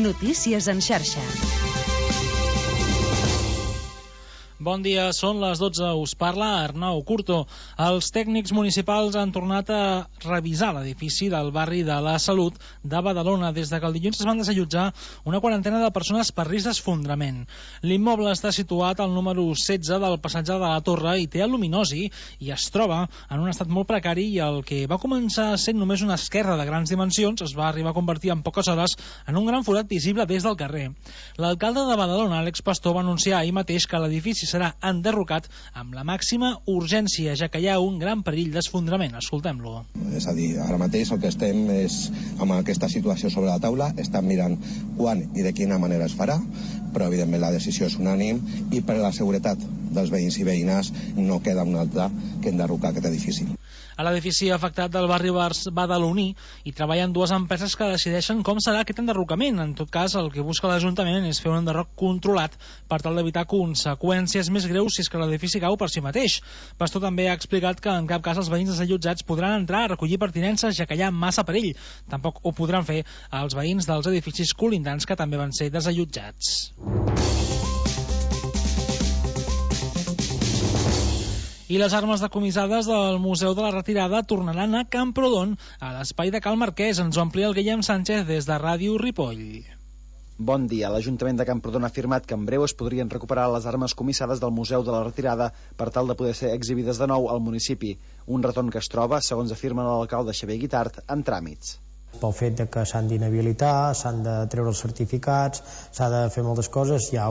Notícies en xarxa. Bon dia, són les 12. Us parla Arnau Curto. Els tècnics municipals han tornat a revisar l'edifici del barri de la Salut de Badalona des que el dilluns es van desallotjar una quarantena de persones per risc d'esfondrament. L'immoble està situat al número 16 del passatge de la Torre i té aluminosi i es troba en un estat molt precari, i el que va començar sent només una esquerra de grans dimensions es va arribar a convertir en poques hores en un gran forat visible des del carrer. L'alcalde de Badalona, Àlex Pastor, va anunciar ahir mateix que l'edifici serà enderrocat amb la màxima urgència, ja que hi ha un gran perill d'esfondrament. Escoltem-lo. És a dir, ara mateix el que estem és amb aquesta situació sobre la taula, estem mirant quan i de quina manera es farà, però evidentment la decisió és unànim i per la seguretat dels veïns i veïnes no queda un altre que enderrocar aquest edifici. A l'edifici afectat del barri badaloní hi treballen dues empreses que decideixen com serà aquest enderrocament. En tot cas, el que busca l'Ajuntament és fer un enderroc controlat per tal d'evitar conseqüències més greus si és que l'edifici cau per si mateix. Pastor també ha explicat que en cap cas els veïns desallotjats podran entrar a recollir pertinences, ja que hi ha massa perill. Tampoc ho podran fer els veïns dels edificis colindants que també van ser desallotjats. I les armes decomissades del Museu de la Retirada tornaran a Camprodon, a l'espai de Cal Marquès. Ens ho amplia el Guillem Sánchez des de Ràdio Ripoll. Bon dia. L'Ajuntament de Camprodon ha afirmat que en breu es podrien recuperar les armes comissades del Museu de la Retirada per tal de poder ser exhibides de nou al municipi. Un retorn que es troba, segons afirma l'alcalde Xavier Guitart, en tràmits. Pel fet de que s'han d'inhabilitar, s'han de treure els certificats, s'ha de fer moltes coses, hi ha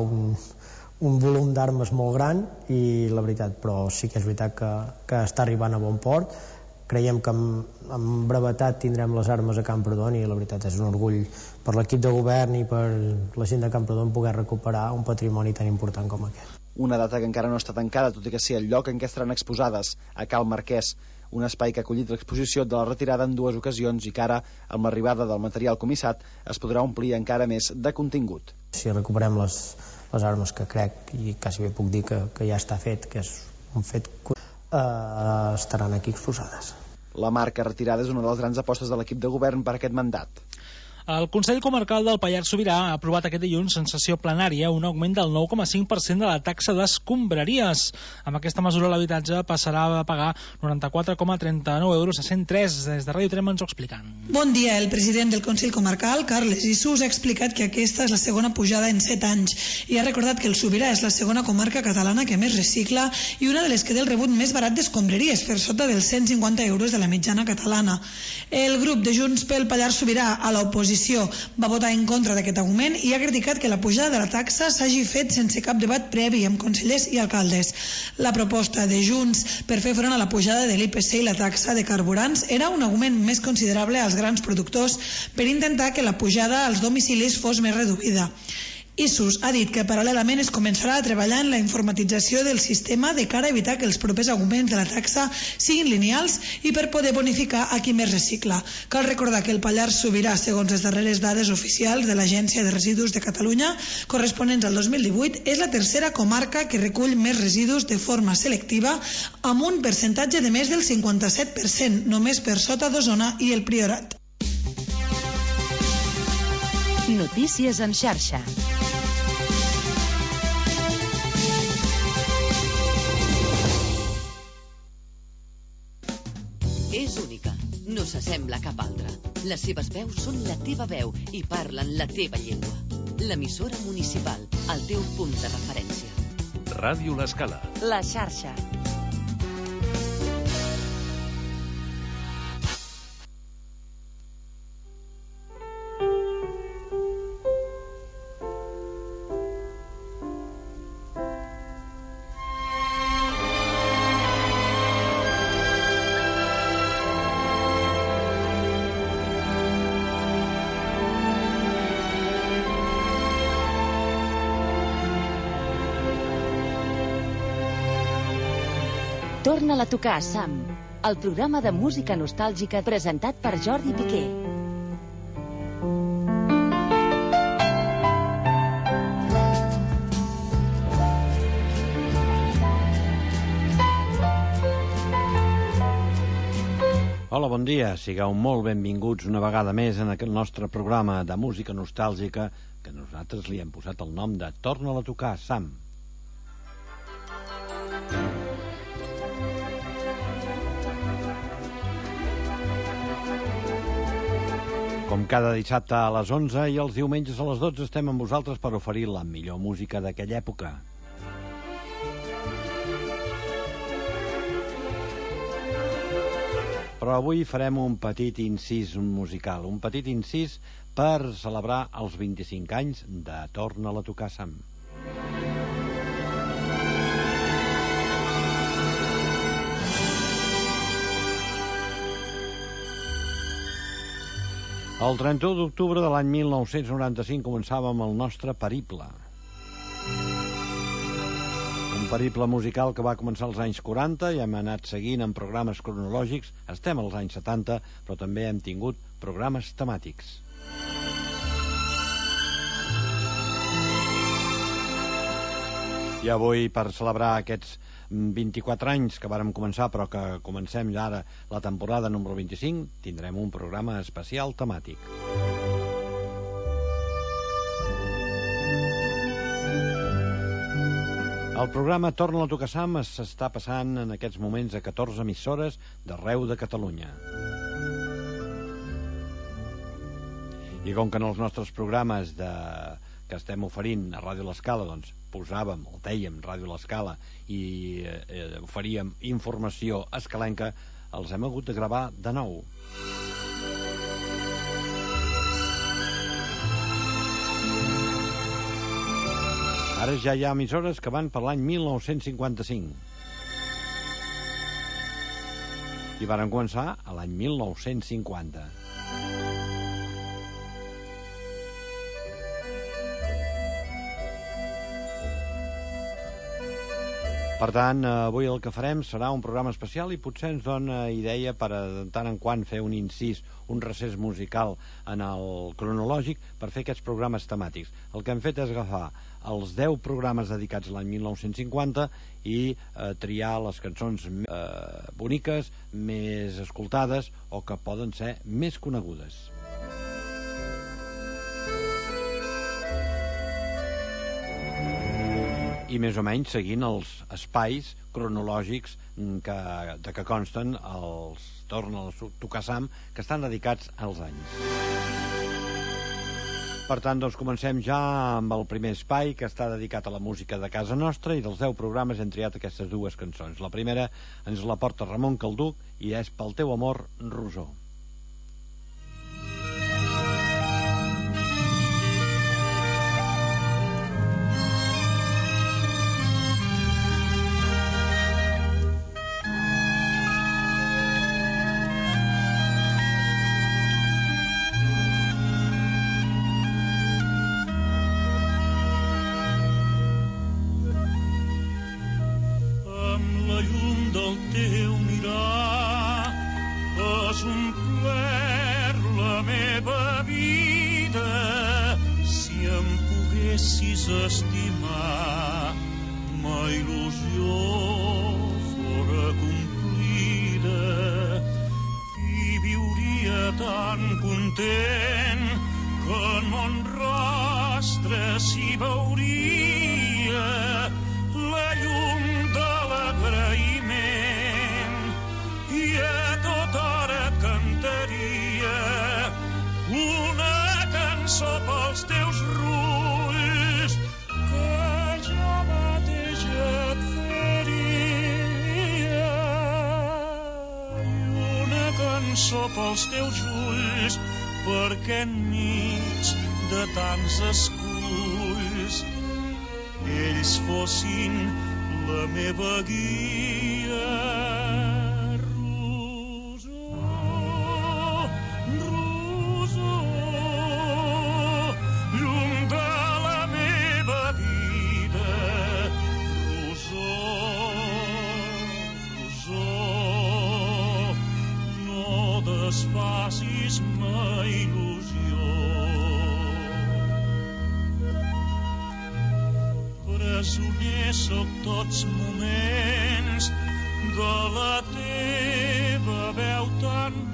un volum d'armes molt gran i la veritat, però sí que és veritat que està arribant a bon port. Creiem que amb brevetat tindrem les armes a Camprodon i la veritat és un orgull per l'equip de govern i per la gent de Camprodon poder recuperar un patrimoni tan important com aquest. Una data que encara no està tancada, tot i que sí el lloc en què estaran exposades, a Cal Marquès, un espai que ha acollit l'exposició de la Retirada en dues ocasions i que ara, amb l'arribada del material comissat, es podrà omplir encara més de contingut. Si recuperem les armes, que crec i quasi bé puc dir que ja està fet, que és un fet que estaran aquí exposades. La marca Retirada és una de les grans apostes de l'equip de govern per aquest mandat. El Consell Comarcal del Pallars Sobirà ha aprovat aquest dilluns en sessió plenària un augment del 9,5% de la taxa d'escombraries. Amb aquesta mesura l'habitatge passarà a pagar 94,39 euros a 103. Des de Ràdio Trem ens ho expliquen. Bon dia. El president del Consell Comarcal, Carles Isús, ha explicat que aquesta és la segona pujada en 7 anys i ha recordat que el Sobirà és la segona comarca catalana que més recicla i una de les que té el rebut més barat d'escombraries, per sota dels 150 euros de la mitjana catalana. El grup de Junts pel Pallars Sobirà a l'oposició va votar en contra d'aquest augment i ha criticat que la pujada de la taxa s'hagi fet sense cap debat previ amb consellers i alcaldes. La proposta de Junts per fer front a la pujada de l'IPC i la taxa de carburants era un augment més considerable als grans productors per intentar que la pujada als domicilis fos més reduïda. Isús ha dit que paral·lelament es començarà a treballar en la informatització del sistema de cara a evitar que els propers augments de la taxa siguin lineals i per poder bonificar a qui més recicla. Cal recordar que el Pallars Sobirà, segons les darreres dades oficials de l'Agència de Residus de Catalunya, corresponents al 2018, és la tercera comarca que recull més residus de forma selectiva, amb un percentatge de més del 57%, només per sota d'Osona i el Priorat. Notícies en xarxa. És única, no s'assembla a cap altra. Les seves veus són la teva veu i parlen la teva llengua. L'emissora municipal, el teu punt de referència. Ràdio L'Escala. La xarxa. Torna-la a tocar, Sam, el programa de música nostàlgica presentat per Jordi Piqué. Hola, bon dia. Sigueu molt benvinguts una vegada més en aquest nostre programa de música nostàlgica que nosaltres li hem posat el nom de Torna-la a tocar, Sam. Com cada dissabte a les 11 i els diumenges a les 12 estem amb vosaltres per oferir la millor música d'aquella època. Però avui farem un petit incís musical, un petit incís per celebrar els 25 anys de Torna-la a tocar, Sam. El 31 d'octubre de l'any 1995 començàvem el nostre periple. Un periple musical que va començar als anys 40 i hem anat seguint en programes cronològics. Estem als anys 70, però també hem tingut programes temàtics. I avui, per celebrar aquests 24 anys que vàrem començar, però que comencem ja ara la temporada número 25, tindrem un programa especial temàtic. El programa Torna-la a tocar, Sam s'està passant en aquests moments a 14 emissores d'arreu de Catalunya. I com que en els nostres programes que estem oferint a Ràdio L'Escala, doncs posàvem, o dèiem Ràdio L'Escala, i oferíem informació escalenca, els hem hagut de gravar de nou. Ara ja hi ha emissores que van per l'any 1955. I varen començar a l'any 1950. Per tant, avui el que farem serà un programa especial i potser ens dona idea per de tant en quant fer un incís, un recés musical en el cronològic per fer aquests programes temàtics. El que hem fet és agafar els 10 programes dedicats a l'any 1950 i triar les cançons boniques, més escoltades o que poden ser més conegudes. I més o menys seguint els espais cronològics que consten els Torna-la a tocar, Sam, que estan dedicats als anys. Per tant, doncs comencem ja amb el primer espai que està dedicat a la música de casa nostra i dels 10 programes hem triat aquestes dues cançons. La primera ens la porta Ramon Calduc i és Pel teu amor, Rosó. Estimar, ma il·lusió fora complida i viuria tan content que en mon rostre s'hi veuria la llum de l'agraïment i a tota hora cantaria una cançó pels teus rulls pels teus ulls perquè enmig de tants esculls ells fossin la meva guia. Rosó, llum de la meva vida, Rosó, desfacis ma il·lusió. Presoner sóc tots moments de la teva veu tan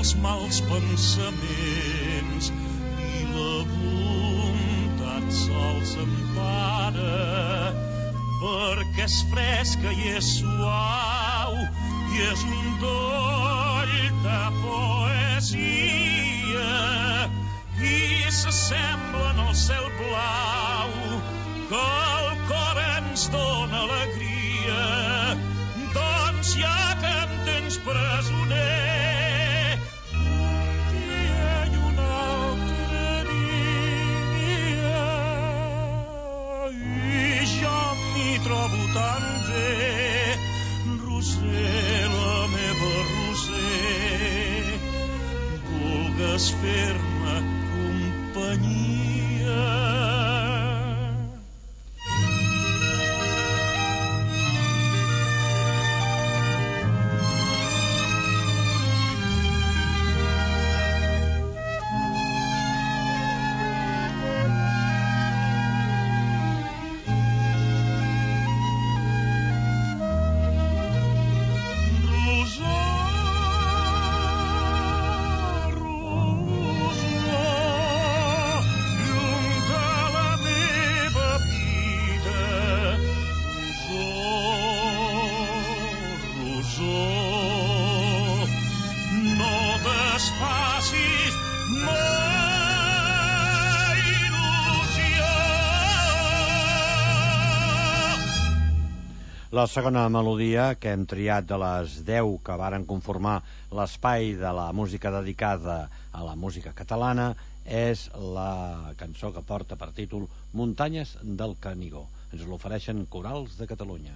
els mals pensaments i la bondat sols empara, perquè és fresca i és suau i és un doll de poesia i s'assemblen al cel blau que el cor ens dóna alegria. Doncs ja que em tens presoner un dia i un altre dia, i jo m'hi trobo tan bé, Roser, la meva Roser, vulgues fer-me companyia. La segona melodia que hem triat de les 10 que varen conformar l'espai de la música dedicada a la música catalana és la cançó que porta per títol Muntanyes del Canigó. Ens l'ofereixen Corals de Catalunya.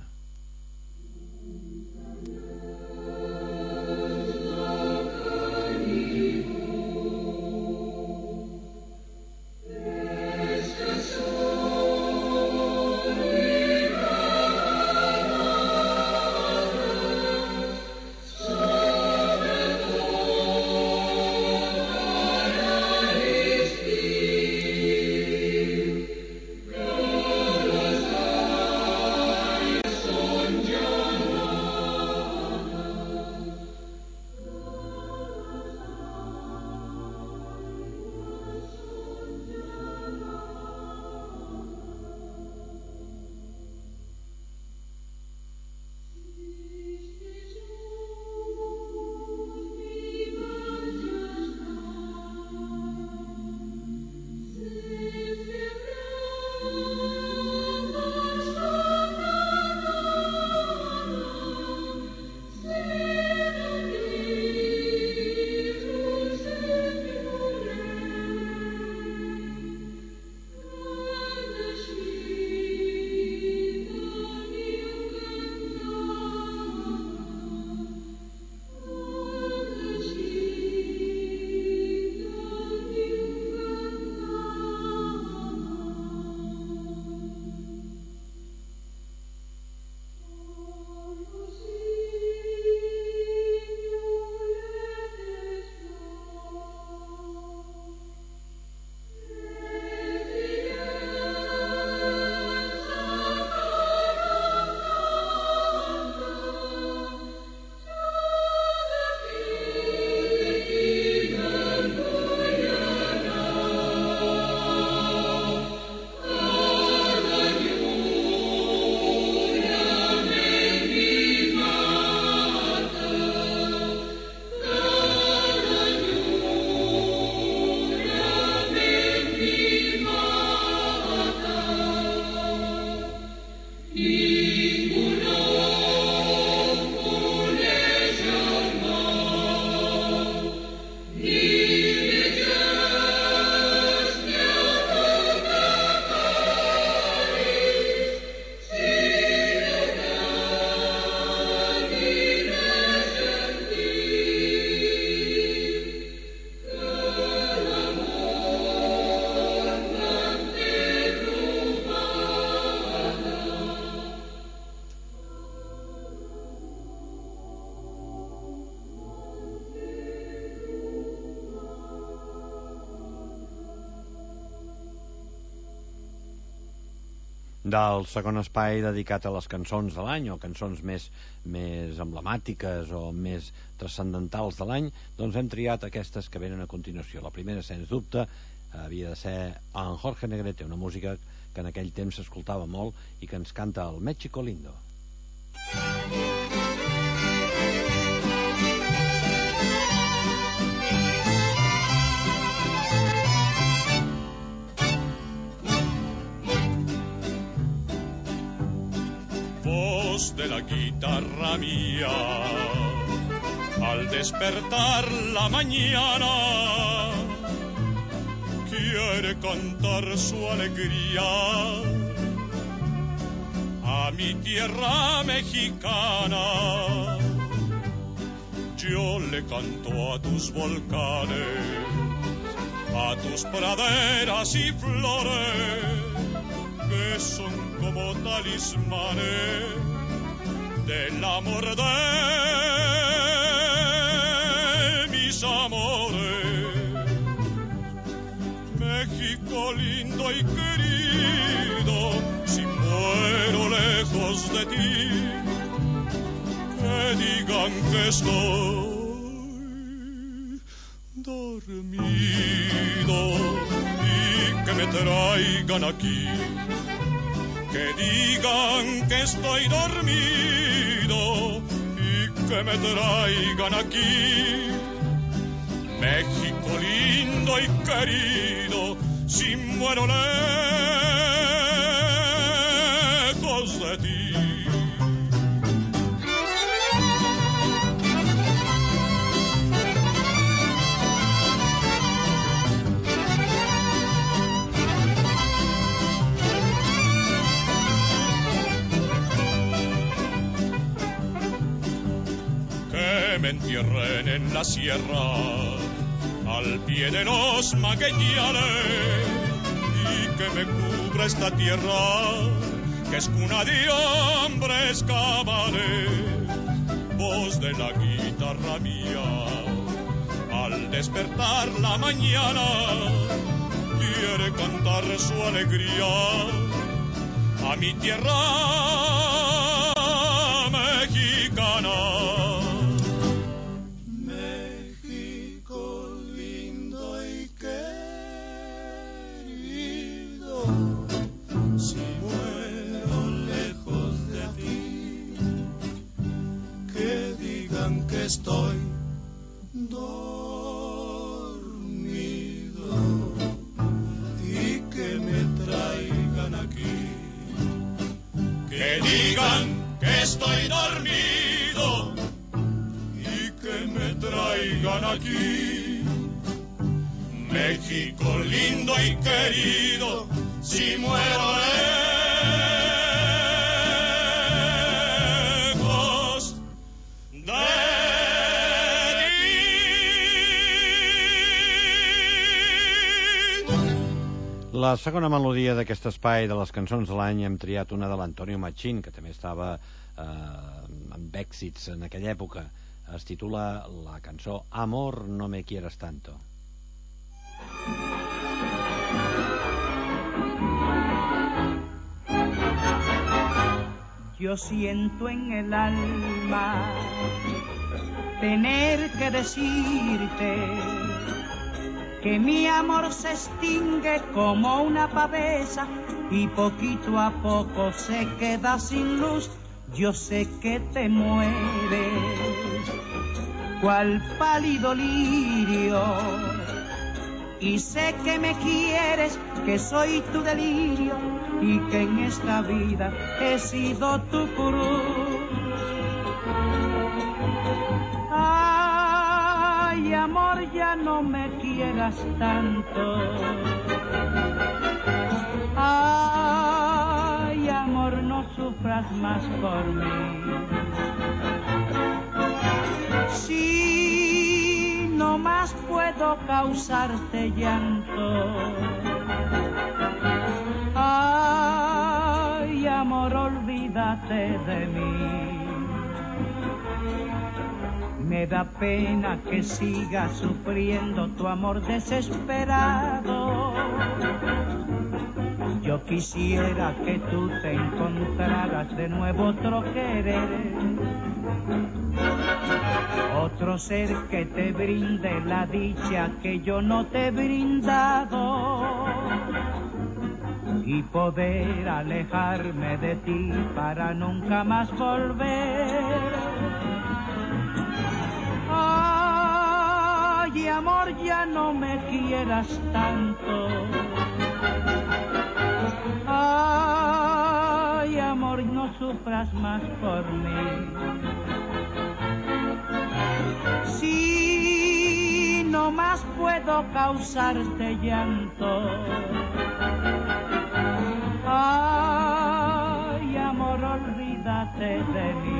del segon espai dedicat a les cançons de l'any, o cançons més emblemàtiques o més transcendentals de l'any, doncs hem triat aquestes que venen a continuació. La primera, sens dubte, havia de ser en Jorge Negrete, una música que en aquell temps s'escoltava molt i que ens canta el México Lindo. Voz de la guitarra mía, al despertar la mañana, quiere cantar su alegría a mi tierra mexicana. Yo le canto a tus volcanes, a tus praderas y flores, que son como talismanes del amor de mis amores. México lindo y querido, si muero lejos de ti, que digan que estoy dormido y que me traigan aquí. Que digan que estoy dormido y que me traigan aquí. México lindo y querido, si muero lejos de ti. Que me entierren en la sierra, al pie de los magueyanes, y que me cubra esta tierra, que es cuna de hombres cabales. Voz de la guitarra mía, al despertar la mañana, quiere cantar su alegría a mi tierra mexicana. Si muero lejos de ti, que digan que estoy dormido y que me traigan aquí. Que digan que estoy dormido y que me traigan aquí. México lindo y querido, si muero lejos de ti. La segona melodia d'aquest espai de les cançons de l'any hem triat una de l'Antonio Machín, que també estava amb èxits en aquella època. Es titula la cançó Amor, no me quieras tanto. Yo siento en el alma tener que decirte que mi amor se extingue como una pavesa y poquito a poco se queda sin luz. Yo sé que te mueres, cual pálido lirio, y sé que me quieres, que soy tu delirio y que en esta vida he sido tu cruz. Ay, amor, ya no me quieras tanto. Ay, amor, no sufras más por mí. Si no más puedo causarte llanto. Ay, amor, olvídate de mí. Me da pena que sigas sufriendo tu amor desesperado. Yo quisiera que tú te encontraras de nuevo otro querer, otro ser que te brinde la dicha que yo no te he brindado, y poder alejarme de ti para nunca más volver. Ay, amor, ya no me quieras tanto. Ay, amor, no sufras más por mí. Si no más puedo causarte llanto. Ay, amor, olvídate de mí.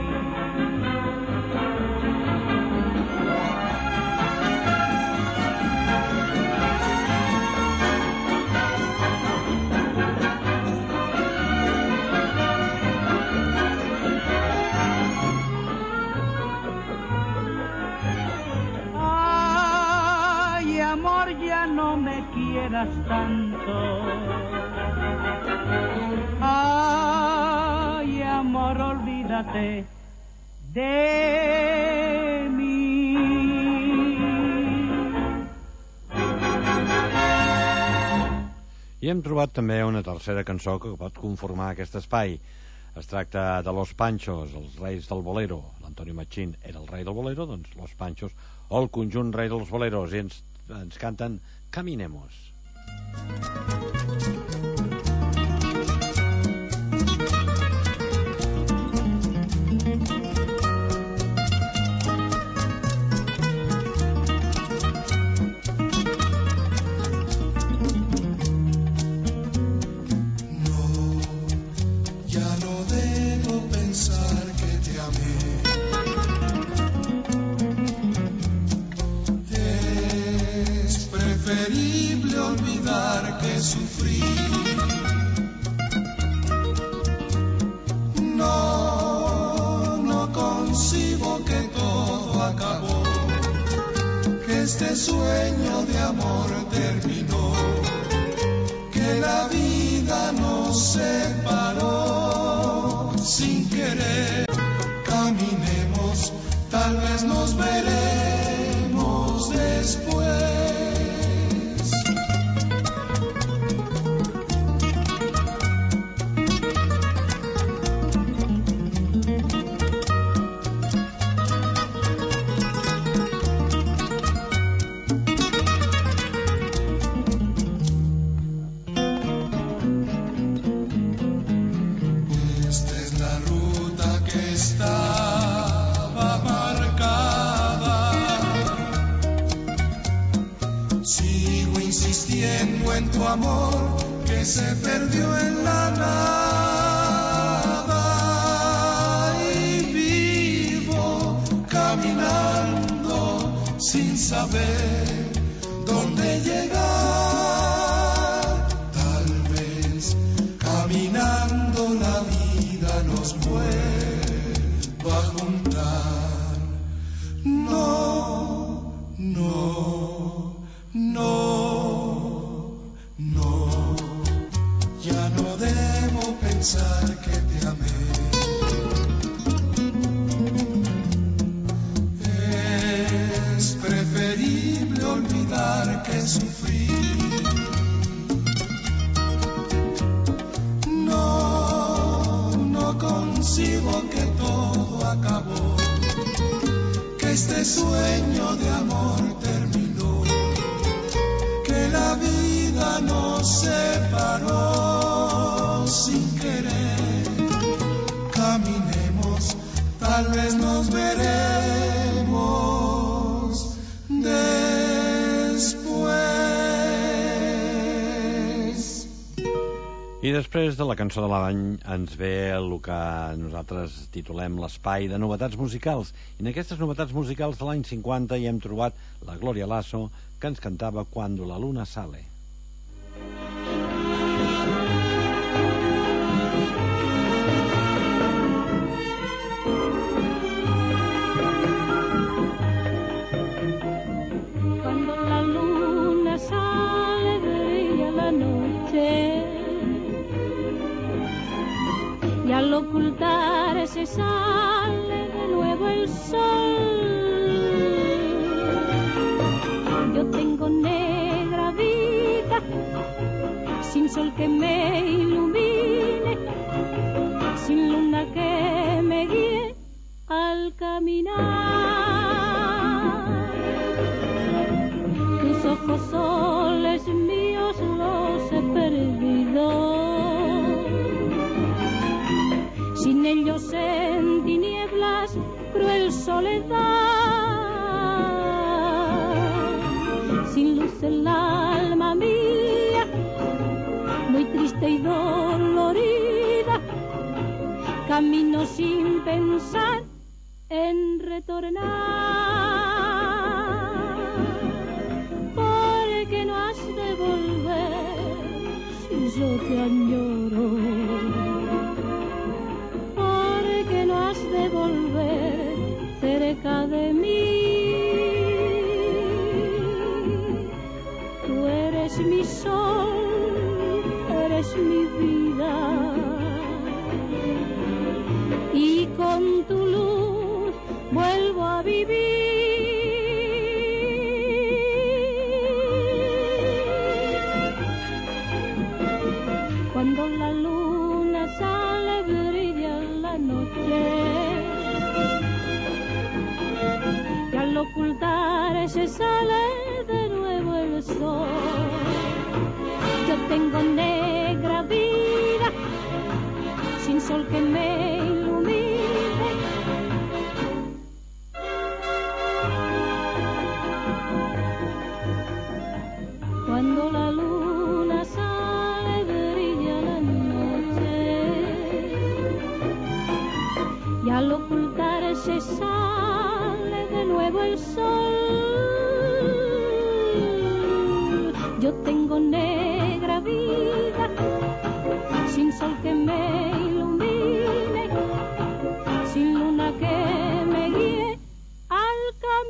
Ay, amor, ya no me quieras tanto. Ay, amor, olvídate de mí. I hem trobat també una tercera cançó que pot conformar aquest espai. Es tracta de Los Panchos, els reis del bolero. L'Antonio Machín era el rei del bolero, doncs Los Panchos, o el conjunt rei dels boleros, i ens canten Caminemos. Preferible olvidar que sufrí. No concibo que todo acabó, que este sueño de amor terminó, que la vida nos separó sin querer. Caminemos, tal vez nos veremos después. En tu amor que se perdió en la nada, y vivo caminando sin saber dónde llegar. Tal vez caminando la vida nos vuelva a juntar. No, ya no debo pensar que te amé. Es preferible olvidar que sufrí. No concibo que todo acabó, que este sueño de amor terminó, que la vida nos separó sin querer. Caminemos, tal vez nos veremos después. I després de la cançó de l'any ens ve el que nosaltres titulem l'espai de novetats musicals. I en aquestes novetats musicals de l'any 50 hi hem trobat la Gloria Lasso, que ens cantava Cuando la luna sale. Cuando la luna sale brilla la noche ocultar se sale de nuevo el sol. Yo tengo negra vida, sin sol que me ilumine, sin luna que me guíe al caminar. Tus ojos soles míos los he perdido, sin ellos en tinieblas cruel soledad, sin luz el alma mía, muy triste y dolorida, camino sin pensar en retornar. Porque no has de volver si yo te añoro, porque no has de volver cerca de mí. Tú eres mi sol, eres mi vida, y con tu luz vuelvo a vivir. Cuando la luna sale brilla la noche, y al ocultar se sale de nuevo el sol. Yo tengo negra vida, sin sol que me ilumine. Cuando la luna sale brilla la noche, y al ocultar se sale de nuevo el sol. Yo tengo negra vida, sin sol que me ilumine, sin luna que me guíe al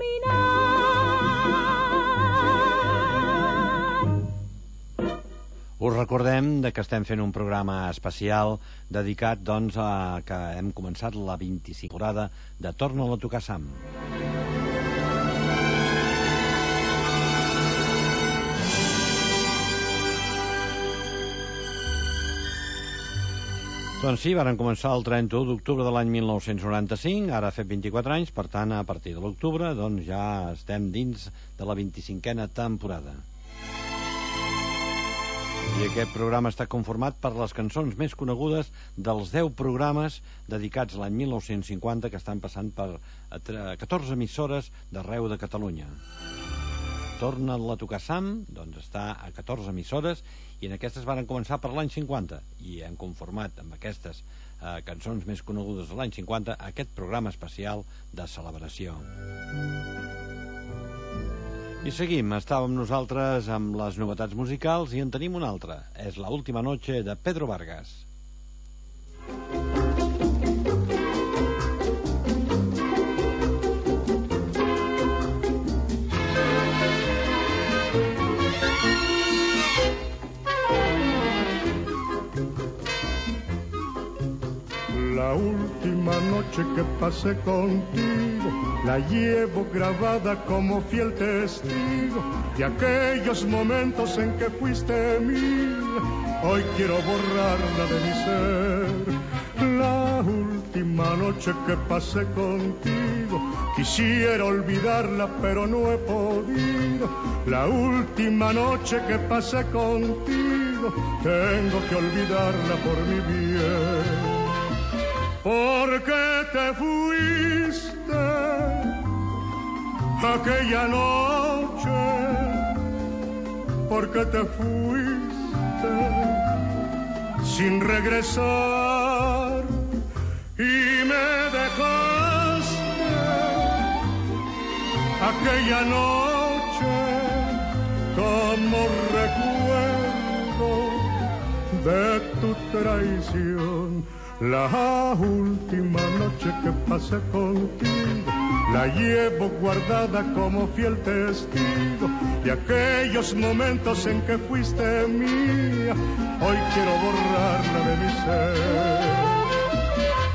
caminar. Us recordem que estem fent un programa especial dedicat, doncs, a que hem començat la 25ª temporada de Torna'l a tocar, Sam. Doncs sí, varen començar el 31 d'octubre de l'any 1995, ara ha fet 24 anys, per tant, a partir de l'octubre, doncs ja estem dins de la 25a temporada. I aquest programa està conformat per les cançons més conegudes dels 10 programes dedicats l'any 1950 que estan passant per 14 emissores d'arreu de Catalunya. Torna'l a tocar, Sam, doncs està a 14 emissores, i en aquestes varen començar per l'any 50 i hem conformat amb aquestes cançons més conegudes de l'any 50 aquest programa especial de celebració. I seguim, estàvem nosaltres amb les novetats musicals i en tenim una altra, és La última noche de Pedro Vargas. La última noche que pasé contigo la llevo grabada como fiel testigo de aquellos momentos en que fuiste mía. Hoy quiero borrarla de mi ser. La última noche que pasé contigo quisiera olvidarla pero no he podido. La última noche que pasé contigo tengo que olvidarla por mi bien. Porque te fuiste aquella noche, porque te fuiste sin regresar y me dejaste aquella noche como recuerdo de tu traición. La última noche que pasé contigo la llevo guardada como fiel testigo de aquellos momentos en que fuiste mía. Hoy quiero borrarla de mi ser.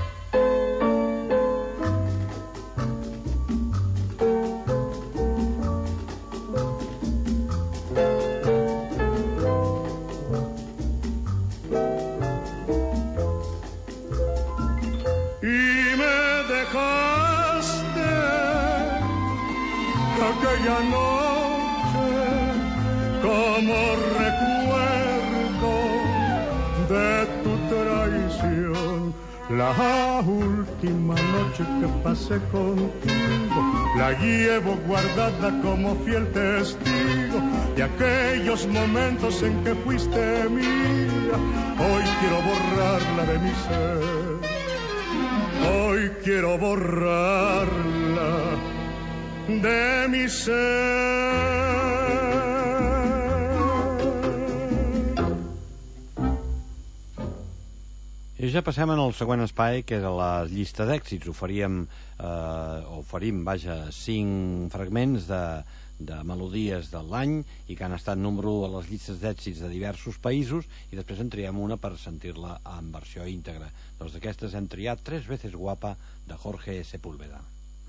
dejaste aquella noche como recuerdo de tu traición. La última noche que pasé contigo la llevo guardada como fiel testigo de aquellos momentos en que fuiste mía. Hoy quiero borrarla de mi ser, hoy quiero borrarla de mi ser. I ja passem al següent espai, que és la llista d'èxits. Oferim 5 fragments de melodies de l'any i que han estat número 1 a les llistes d'èxits de diversos països, i després en triem una per sentir-la en versió íntegra. Doncs d'aquestes hem triat 3 veces guapa, de Jorge Sepúlveda.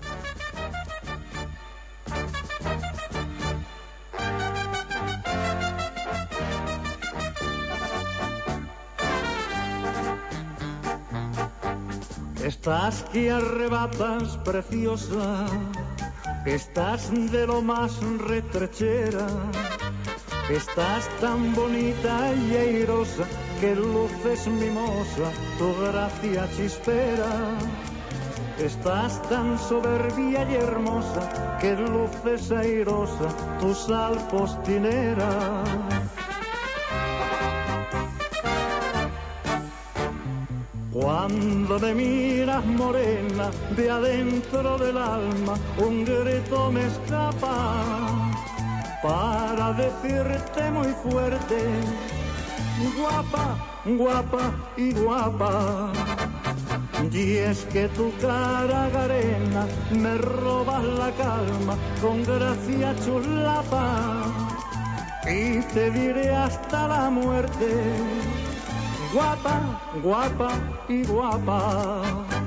Estás que arrebatas, preciosa, estás de lo más retrechera, estás tan bonita y airosa que luces mimosa, tu gracia chispera. Estás tan soberbia y hermosa que luces airosa, tu sal postinera. Cuando me miras morena, de adentro del alma un grito me escapa para decirte muy fuerte, guapa, guapa y guapa. Y es que tu cara garena me robas la calma con gracia chulapa, y te diré hasta la muerte, guapa, guapa y guapa.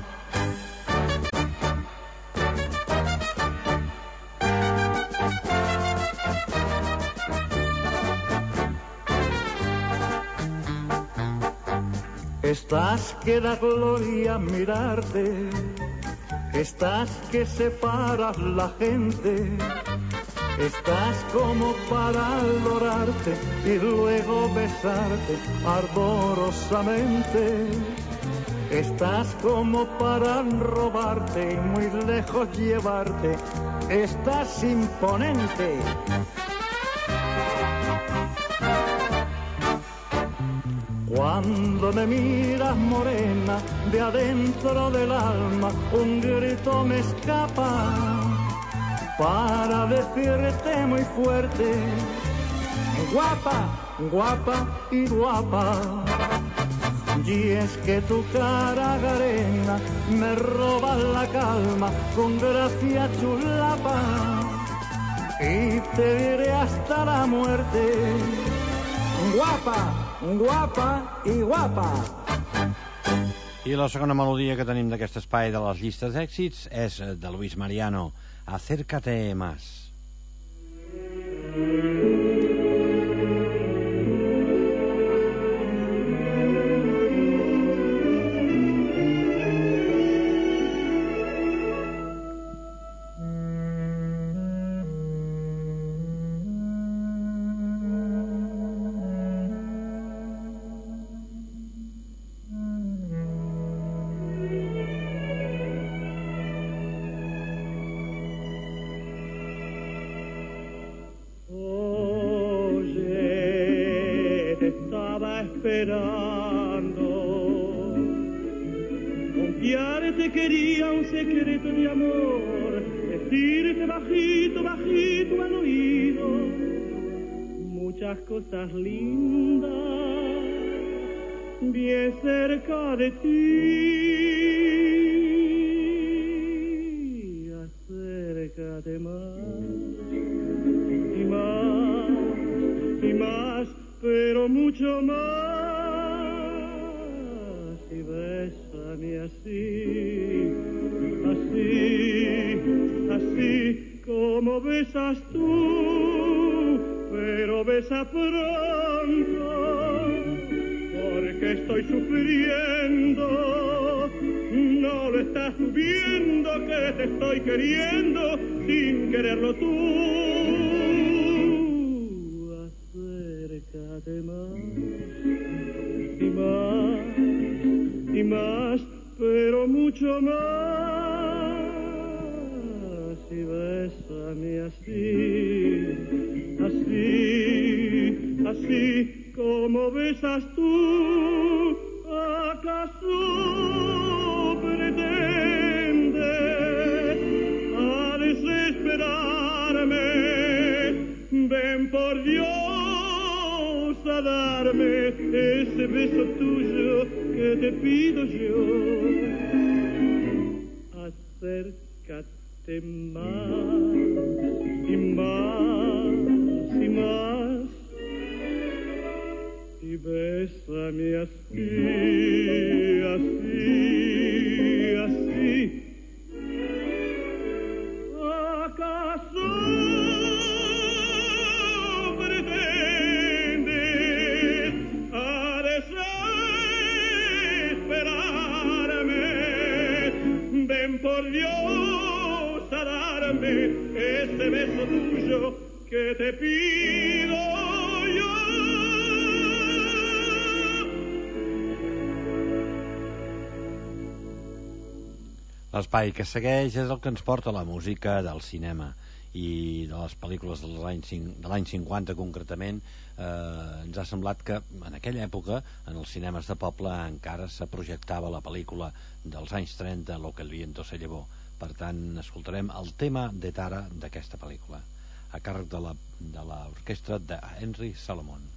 Estás que da gloria mirarte, estás que separas la gente, estás como para adorarte y luego besarte ardorosamente. Estás como para robarte y muy lejos llevarte. Estás imponente. Cuando me miras morena, de adentro del alma un grito me escapa para decirte muy fuerte, guapa, guapa y guapa. Y es que tu cara garena me roba la calma con gracia chulapa, y te diré hasta la muerte, guapa, guapa i guapa. I la segona melodia que tenim d'aquest espai de les llistes d'èxits és de Luis Mariano, Acércate más. Confiarte quería un secreto de amor, decirte bajito, bajito al oído muchas cosas lindas bien cerca de ti. Acércate más y más y más, pero mucho más. Bésame así, así, así como besas tú, pero besa pronto, porque estoy sufriendo, no lo estás estás tú viendo que te estoy queriendo sin quererlo tú. Acércate más y más y más, pero mucho más, y bésame así, así, así como besas tú. ¿Acaso pretendes a desesperarme? Ven por Dios a darme ese beso tuyo que te pido yo. Acércate más y más y más, y bésame así, así, así. ¿Acaso pretendes a desesperarme? Ven por Dios a darme ese beso tuyo que te pido yo. L'espai que segueix és el que ens porta la música del cinema i de les pel·lícules de l'any 50 concretament. Ens ha semblat que en aquella època en els cinemes de poble encara se projectava la pel·lícula dels anys 30, Lo que el viento se llevó. Per tant, escoltarem el tema de Tara d'aquesta pel·lícula a càrrec de l'orquestra de Henry Salomon.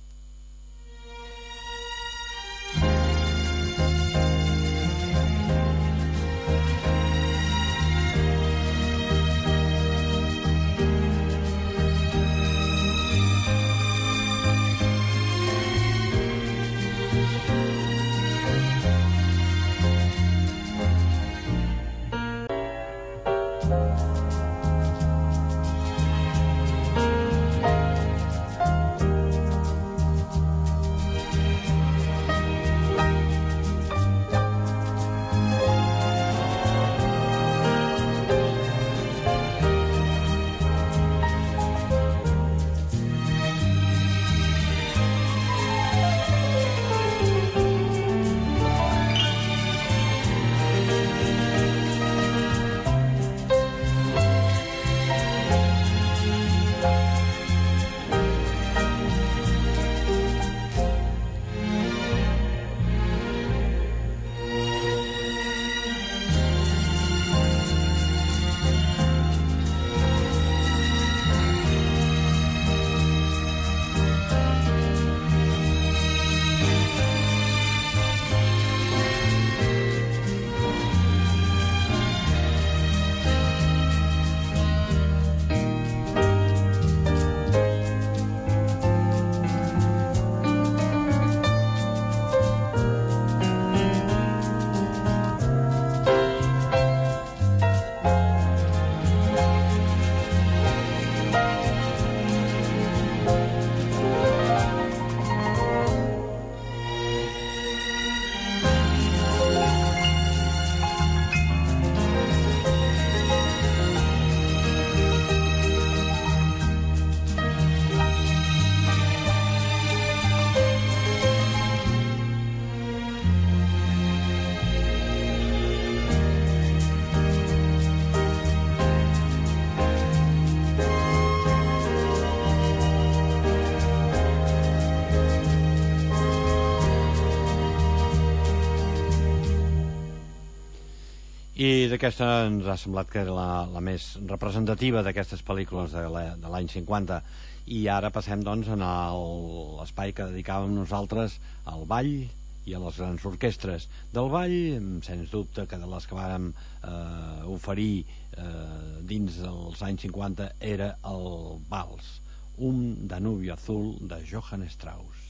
I d'aquesta ens ha semblat que era la més representativa d'aquestes pel·lícules de l'any 50. I ara passem doncs a l'espai que dedicàvem nosaltres al ball i a les grans orquestres. Del ball, sens dubte que de les que vàrem oferir dins dels anys 50 era el vals, Un Danubio Azul de Johann Strauss.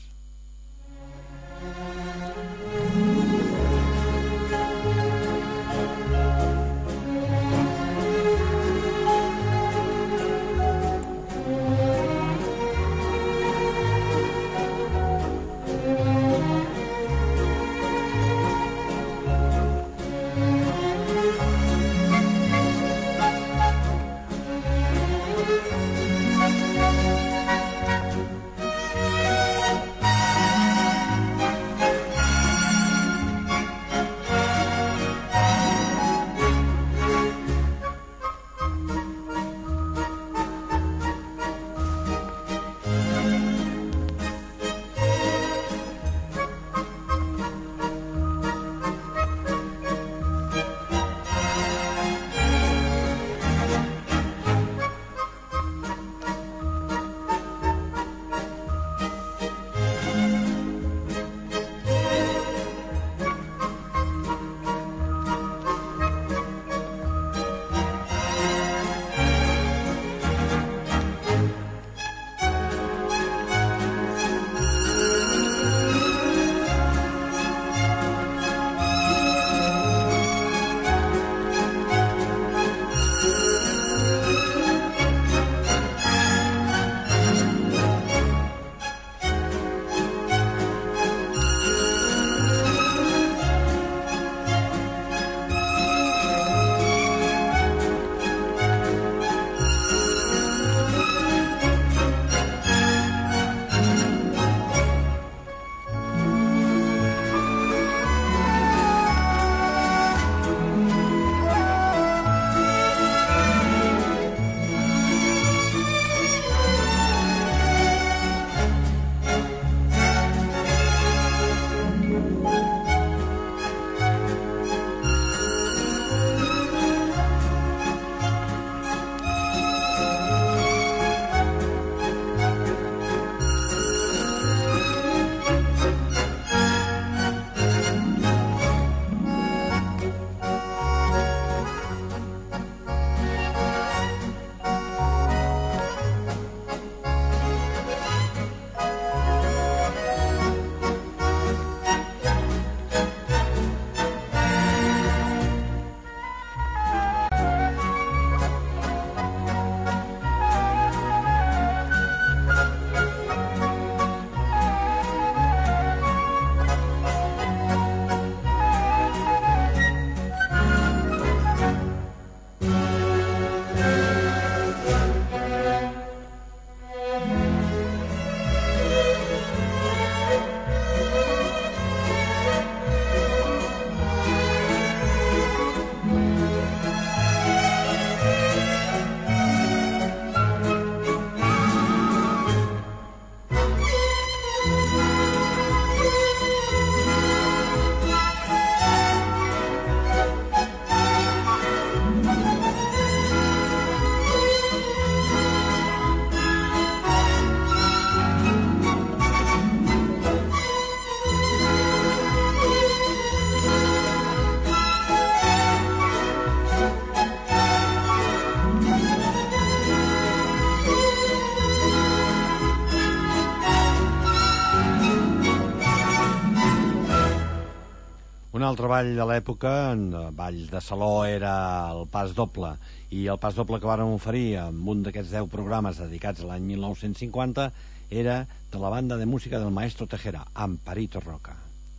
altre ball de l'època, ball de saló, era el pas doble, i el pas doble que vàrem oferir amb un d'aquests 10 programes dedicats a l'any 1950 era de la banda de música del Maestro Tejera, Amparito Roca.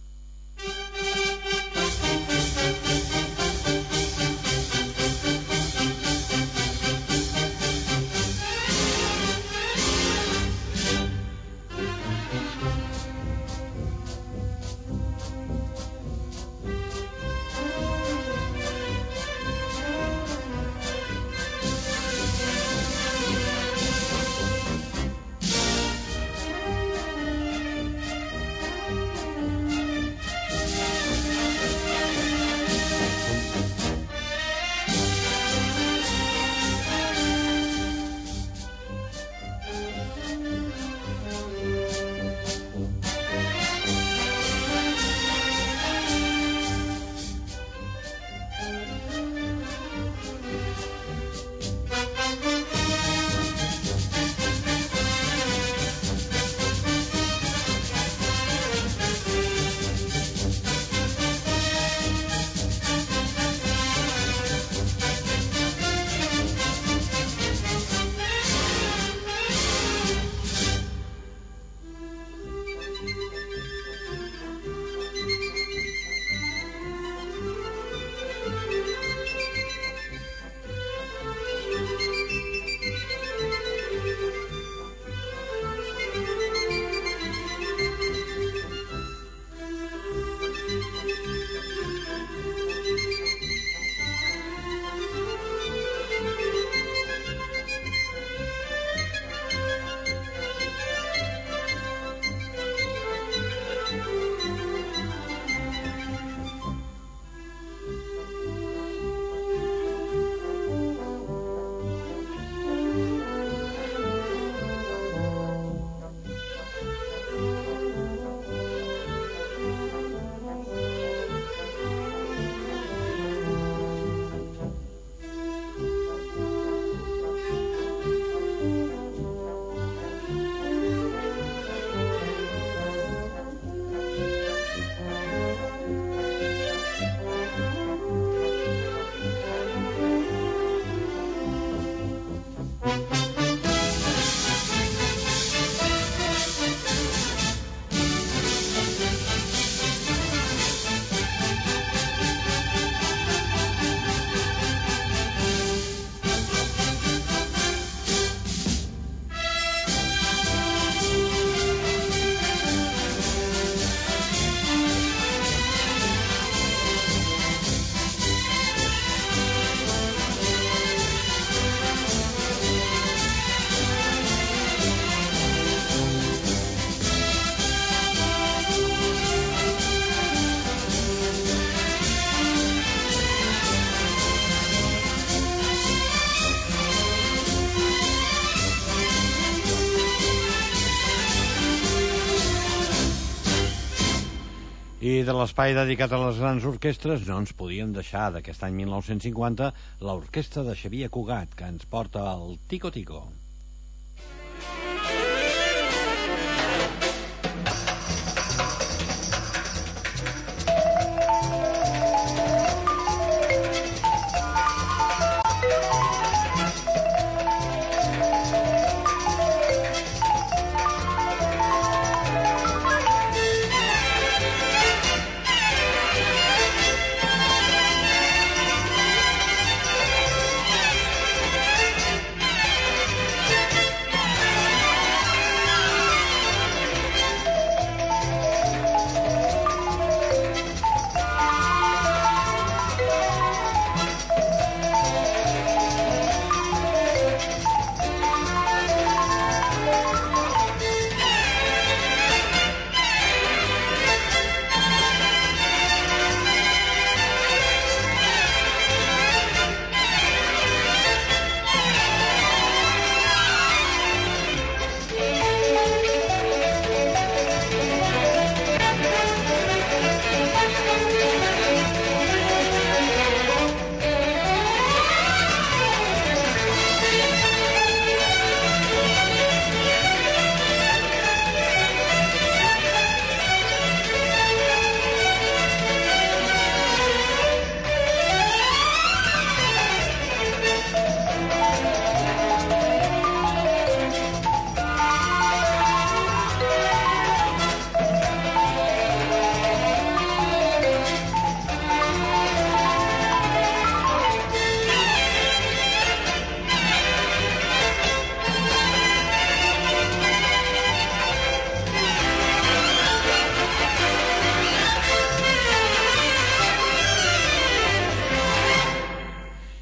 I de l'espai dedicat a les grans orquestres no ens podíem deixar d'aquest any 1950 l'orquestra de Xavier Cugat, que ens porta el Tico Tico.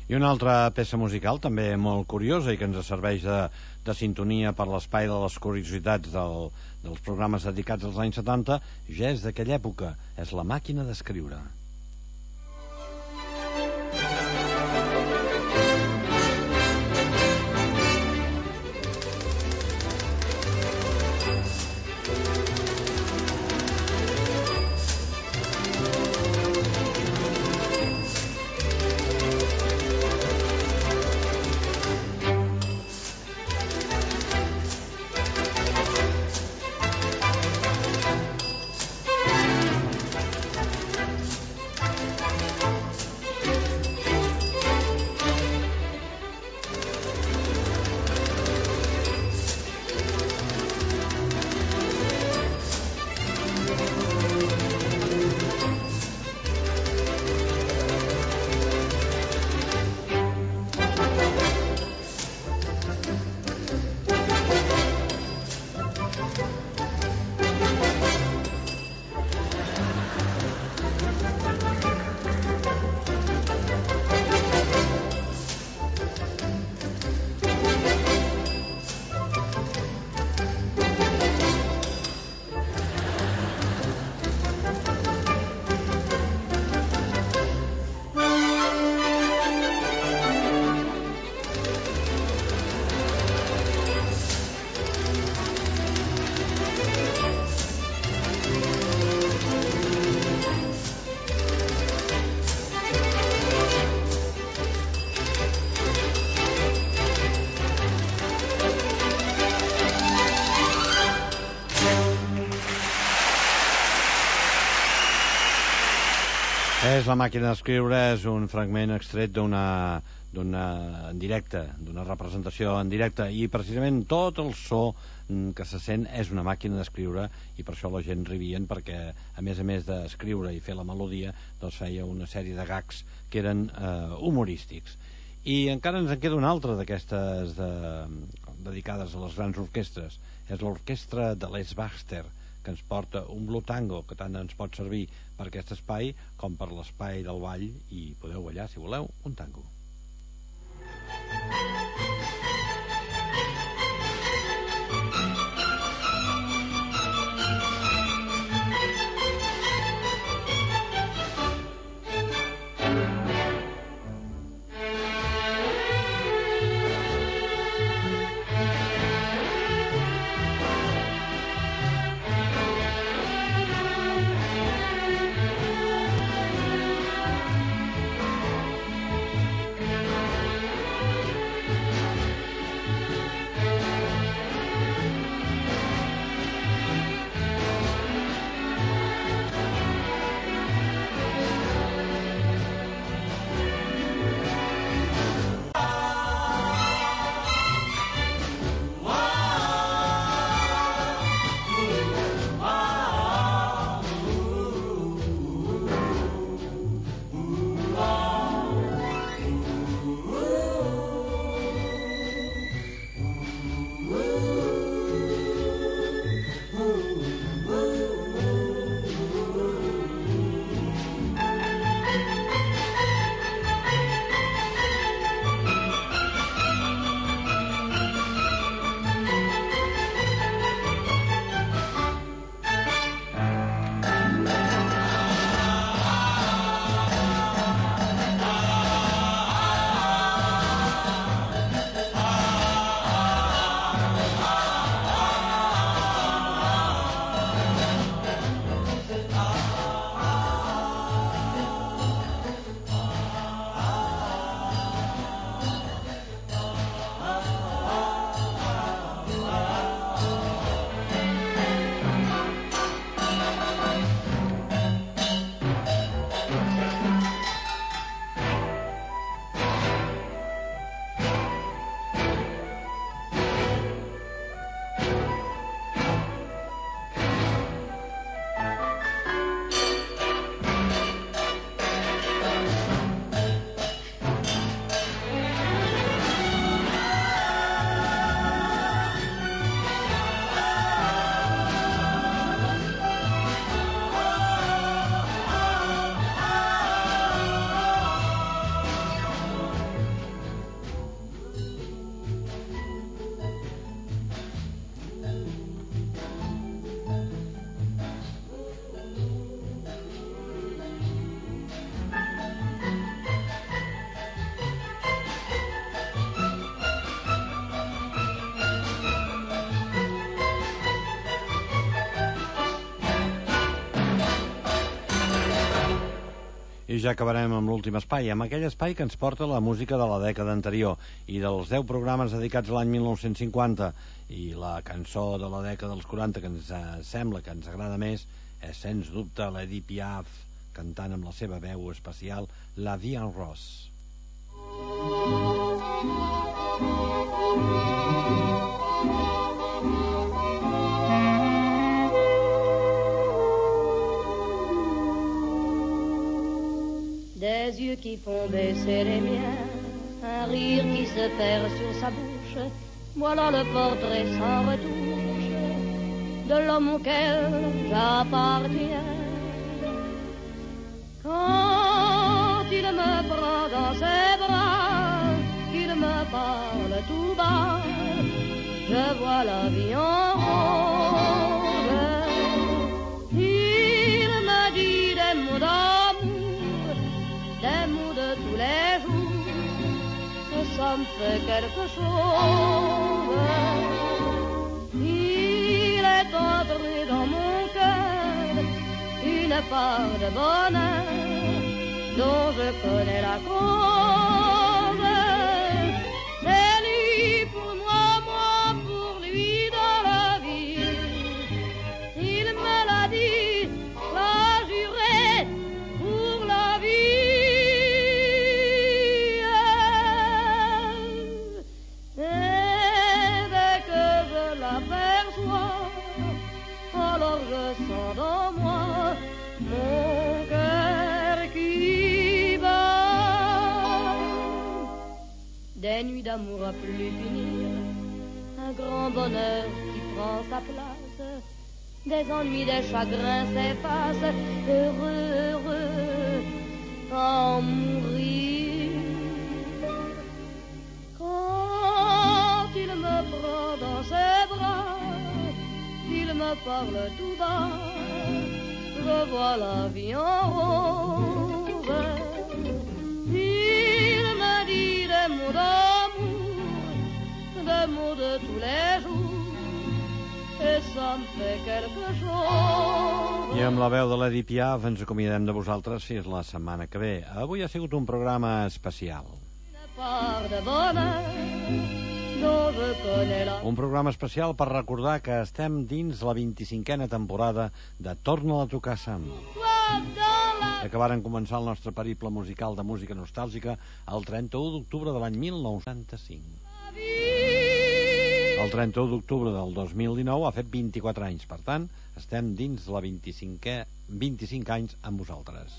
I una altra peça musical també molt curiosa i que ens serveix de sintonia per l'espai de les curiositats dels programes dedicats als anys 70, ja és d'aquella època, és La màquina d'escriure. És La màquina d'escriure, és un fragment extret en directe, d'una representació en directe, i precisament tot el so que se sent és una màquina d'escriure, i per això la gent rivien, perquè a més d'escriure i fer la melodia, doncs feia una sèrie de gags que eren humorístics. I encara ens en queda una altra d'aquestes dedicades a les grans orquestres, és l'orquestra de Les Baxter, que ens porta un Blue Tango, que tant ens pot servir per aquest espai com per l'espai del ball, i podeu ballar, si voleu, un tango. ja acabarem amb l'últim espai, amb aquell espai que ens porta la música de la dècada anterior, i dels 10 programes dedicats a l'any 1950 i la cançó de la dècada dels 40 que ens sembla que ens agrada més és sens dubte l'Edith Piaf cantant amb la seva veu especial La Vie en Rose. Des yeux qui font baisser les miens, un rire qui se perd sur sa bouche, voilà le portrait sans retouche de l'homme auquel j'appartiens. Quand il me prend dans ses bras, qu'il me parle tout bas, je vois la vie en rose. Il me dit des mots d'amour, des mots de tous les jours, que ça me fait quelque chose. Il est entré dans mon cœur une part de bonheur dont je connais la cause. C'est lui pour moi, moi pour lui dans la vie. Il me l'a dit, l'a juré pour la vie. Et dès que je l'aperçois, alors je sens dans moi mon cœur qui bat. Des nuits d'amour à plus finir, un grand bonheur qui prend sa place, des ennuis, des chagrins s'effacent, heureux, heureux, à en mourir. Quand il me prend dans ses bras, il me parle tout bas, je vois la vie en rose. Il me dit des mots d'amour, des mots de tous les jours, et ça me fait quelque chose. I amb la veu de l'Edith Piaf ens acomiadem de vosaltres fins la setmana que ve. Avui ha sigut un programa especial. Un programa especial per recordar que estem dins la 25a temporada de Torna-la a tocar, Sam. Acabaren començar el nostre periple musical de música nostàlgica el 31 d'octubre de l'any 1995. El 31 d'octubre del 2019 ha fet 24 anys, per tant, estem dins la 25 anys amb vosaltres.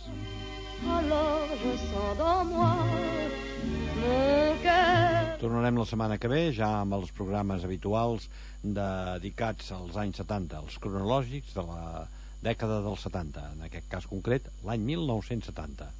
Tornarem la setmana que ve, ja amb els programes habituals dedicats als anys 70, els cronològics de la dècada dels 70, en aquest cas concret, l'any 1970.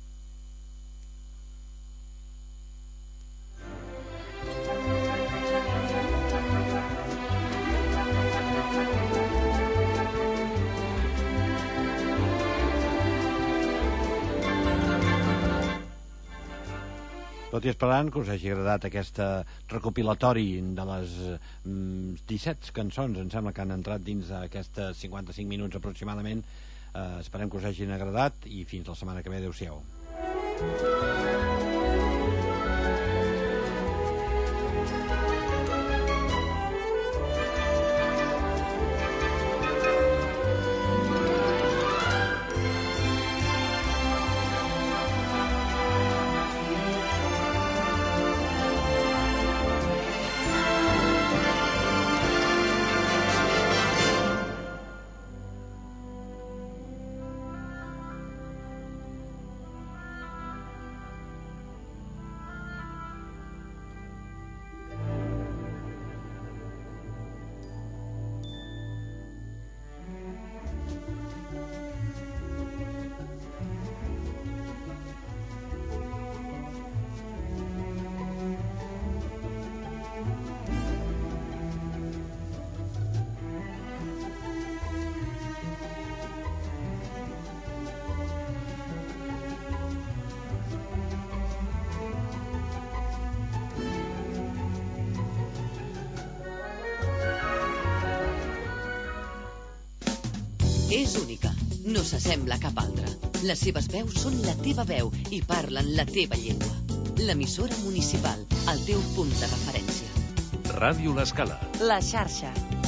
Tot i esperant que us hagi agradat aquest recopilatori de les 17 cançons, em sembla que han entrat dins aquests 55 minuts aproximadament, esperem que us hagin agradat i fins la setmana que ve, adeu-siau. És única, no s'assembla a cap altra. Les seves veus són la teva veu i parlen la teva llengua. L'emissora municipal, el teu punt de referència. Ràdio L'Escala. La xarxa.